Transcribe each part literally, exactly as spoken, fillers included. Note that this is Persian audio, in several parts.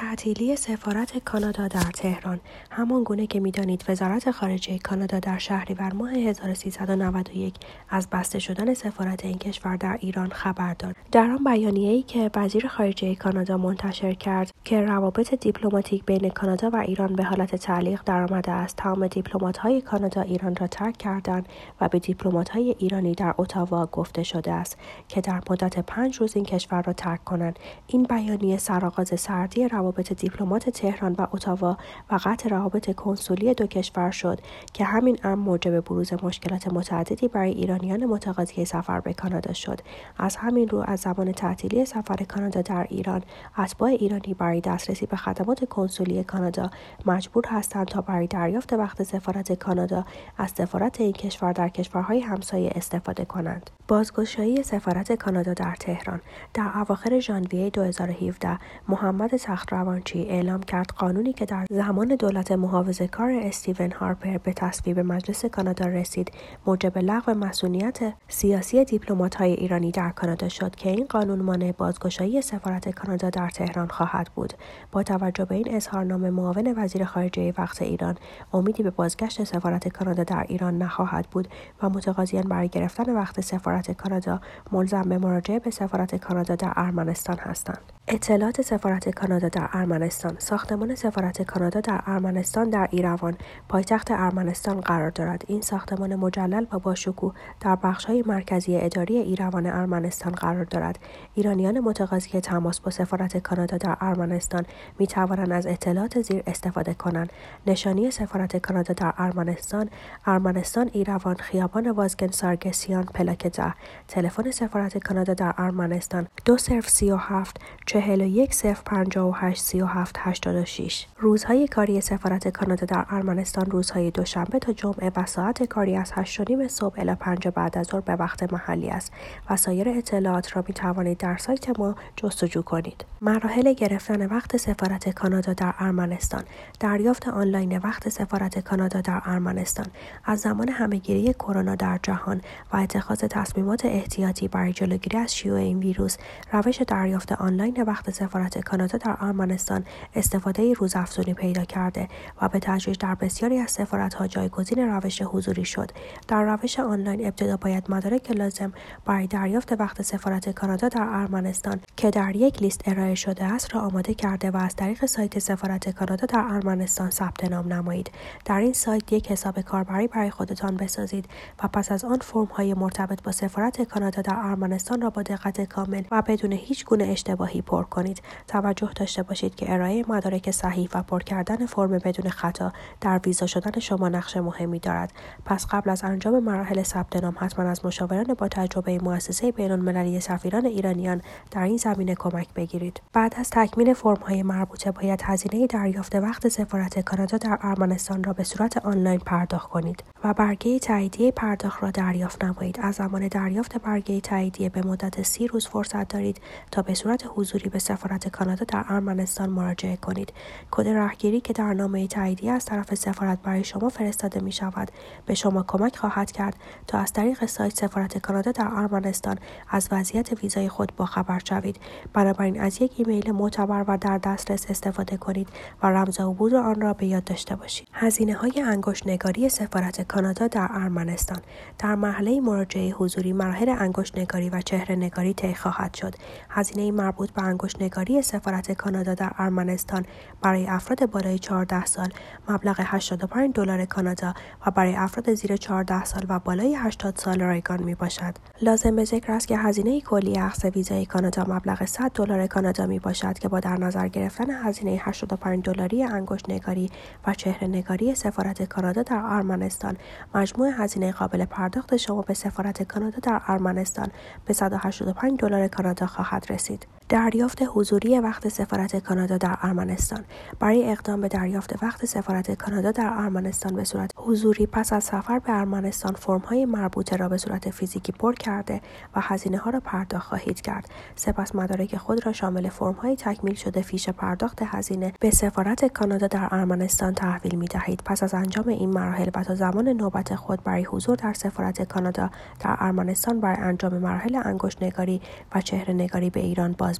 تعطیلی سفارت کانادا در تهران. همان گونه که می‌دانید وزارت خارجه کانادا در شهریور ماه هزار و سیصد و نود و یک از بسته شدن سفارت این کشور در ایران خبر داد. در آن بیانیه‌ای که وزیر خارجه کانادا منتشر کرد که روابط دیپلماتیک بین کانادا و ایران به حالت تعلیق درآمده است، تمام دیپلمات‌های کانادا ایران را ترک کردند و به دیپلمات‌های ایرانی در اتاوا گفته شده است که در مدت پنج روز این کشور را ترک کنند. این بیانیه سرآغاز سردی روابط دیپلمات تهران و اتاوا و قطع روابط کنسولی دو کشور شد که همین امر موجب بروز مشکلات متعددی برای ایرانیان متقاضی سفر به کانادا شد. از همین رو از زمان تعطیلی سفر کانادا در ایران، اتباع ایرانی برای دسترسی به خدمات کنسولی کانادا مجبور هستند تا برای دریافت وقت سفارت کانادا از سفارت این کشور در کشورهای همسایه استفاده کنند. بازگشایی سفارت کانادا در تهران. در اواخر ژانویه دو هزار و هفده محمد تخت‌روانچی اعلام کرد قانونی که در زمان دولت محافظه‌کار استیون هارپر به تصویب مجلس کانادا رسید، موجب لغو مسئولیت سیاسی دیپلمات‌های ایرانی در کانادا شد که این قانون مانع بازگشایی سفارت کانادا در تهران خواهد بود. با توجه به این اظهارنامه، معاون وزیر خارجه وقت ایران امیدی به بازگشت سفارت کانادا در ایران نخواهد بود و متقاضیان برای گرفتن وقت سفارت کانادا ملزم به مراجعه به سفارت کانادا در ارمنستان هستند. اطلاعات سفارت کانادا در ارمنستان. ساختمان سفارت کانادا در ارمنستان در ایروان، پایتخت ارمنستان قرار دارد. این ساختمان مجلل و با شکوه در بخش‌های مرکزی اداری ایروان ارمنستان قرار دارد. ایرانیان متقاضی تماس با سفارت کانادا در ارمنستان می توانند از اطلاعات زیر استفاده کنند. نشانی سفارت کانادا در ارمنستان: ارمنستان، ایروان، خیابان وازگن سارگسیان، پلاک ده. تلفن سفارت کانادا در ارمنستان: دو صفر سی و هفت چهل و یک صفر پنجاه و هشت سی و هفت هشتاد و شش. روزهای کاری سفارت کانادا در ارمنستان روزهای دوشنبه تا جمعه و ساعت کاری از هشت و نیم صبح الی پنج بعد از ظهر به وقت محلی است و سایر اطلاعات را می توانید در سایت ما جستجو کنید. مراحل گرفتن وقت سفارت کانادا در ارمنستان. دریافت آنلاین وقت سفارت کانادا در ارمنستان. از زمان همه‌گیری کرونا در جهان و اتخاذ تصمیمات احتیاطی برای جلوگیری از شیوع این ویروس، روش دریافت آنلاین وقت سفارت کانادا در ارمنستان استفاده روزافزونی پیدا کرده و به تدریج در بسیاری از سفارت‌ها جایگزین روش حضوری شد. در روش آنلاین ابتدا باید مدارک لازم برای دریافت وقت سفارت کانادا در ارمنستان که در یک لیست ارائه شده است را آماده کرده و از طریق سایت سفارت کانادا در ارمنستان ثبت نام نمایید. در این سایت یک حساب کاربری برای خودتان بسازید و پس از آن فرم‌های مرتبط با سفارت کانادا در ارمنستان را با دقت کامل و بدون هیچ گونه اشتباهی پر کنید. توجه داشته باشید که ارائه مدارک صحیح و پر کردن فرم بدون خطا در ویزا شدن شما نقش مهمی دارد. پس قبل از انجام مراحل ثبت نام حتما از مشاوران با تجربه مؤسسه بین‌المللی سفیران ایرانیان در این زمینه کمک بگیرید. بعد از تکمیل فرم‌های مربوطه باید هزینه دریافت وقت سفارت کانادا در ارمنستان را به صورت آنلاین پرداخت کنید و برگه تاییدیه پرداخت را دریافت نمایید. از زمان دریافت برگه تاییدیه به مدت سی روز فرصت دارید تا به صورت حضوری به سفارت کانادا در ارمنستان مراجعه کنید. کد راهگیری که در نامه تاییدیه از طرف سفارت برای شما فرستاده می شود به شما کمک خواهد کرد تا از طریق سایت سفارت کانادا در ارمنستان از وضعیت ویزای خود باخبر شوید. بنابراین از یک ایمیل معتبر و در دسترس استفاده کنید و رمز عبور آن را به یاد داشته باشید. هزینه‌های انگشت‌نگاری سفارت کانادا در ارمنستان. در مرحله مراجعه حضوری مراحل انگشت‌نگاری و چهره‌نگاری طی خواهد شد. هزینه مربوط به انگشت‌نگاری سفارت کانادا در ارمنستان برای افراد بالای چهارده سال مبلغ هشتاد و پنج دلار کانادا و برای افراد زیر چهارده سال و بالای هشتاد سال رایگان میباشد. لازم به ذکر است که هزینه کلی اخذ ویزای کانادا مبلغ صد دلار کانادا میباشد که با در نظر گرفتن هزینه هشتاد و پنج دلاری انگشت‌نگاری و چهره‌نگاری سفارت کانادا در ارمنستان، مجموع هزینه قابل پرداخت شما به سفارت کانادا در ارمنستان به صد و هشتاد و پنج دلار کانادا خواهد رسید. دریافت حضوری وقت سفارت کانادا در ارمنستان. برای اقدام به دریافت وقت سفارت کانادا در ارمنستان به صورت حضوری پس از سفر به ارمنستان فرم‌های مربوطه را به صورت فیزیکی پر کرده و هزینه‌ها را پرداخت خواهید کرد. سپس مدارک خود را شامل فرم‌های تکمیل شده فیش پرداخت هزینه به سفارت کانادا در ارمنستان تحویل می‌دهید. پس از انجام این مراحل و تا زمان نوبت خود برای حضور در سفارت کانادا در ارمنستان برای انجام مراحل انگشت‌نگاری و چهره‌نگاری به ایران باز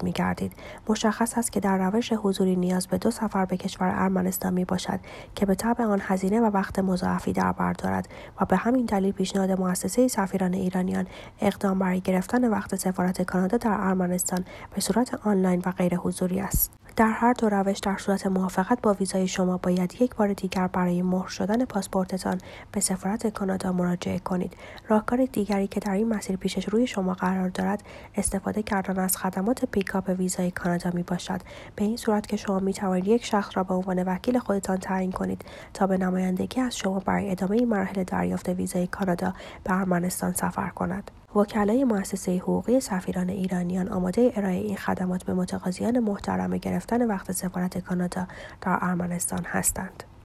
باز می‌گردید. مشخص است که در روش حضوری نیاز به دو سفر به کشور ارمنستان میباشد که به طبع آن هزینه و وقت مضاعفی در بر دارد و به همین دلیل پیشنهاد مؤسسه سفیران ایرانیان اقدام برای گرفتن وقت سفارت کانادا در ارمنستان به صورت آنلاین و غیر حضوری است. در هر دو روش در صورت موافقت با ویزای شما باید یک بار دیگر برای مهر شدن پاسپورتتان به سفارت کانادا مراجعه کنید. راهکار دیگری که در این مسیر پیش روی شما قرار دارد استفاده کردن از خدمات پیکاپ ویزای کانادا می باشد. به این صورت که شما می توانید یک شخص را به عنوان وکیل خودتان تعیین کنید تا به نمایندگی از شما برای ادامه مراحل دریافت ویزای کانادا به ارمنستان سفر کند. وکلای مؤسسه حقوقی سفیران ایرانیان آماده ارائه این خدمات به متقاضیان محترم گرفتن وقت سفارت کانادا در ارمنستان هستند.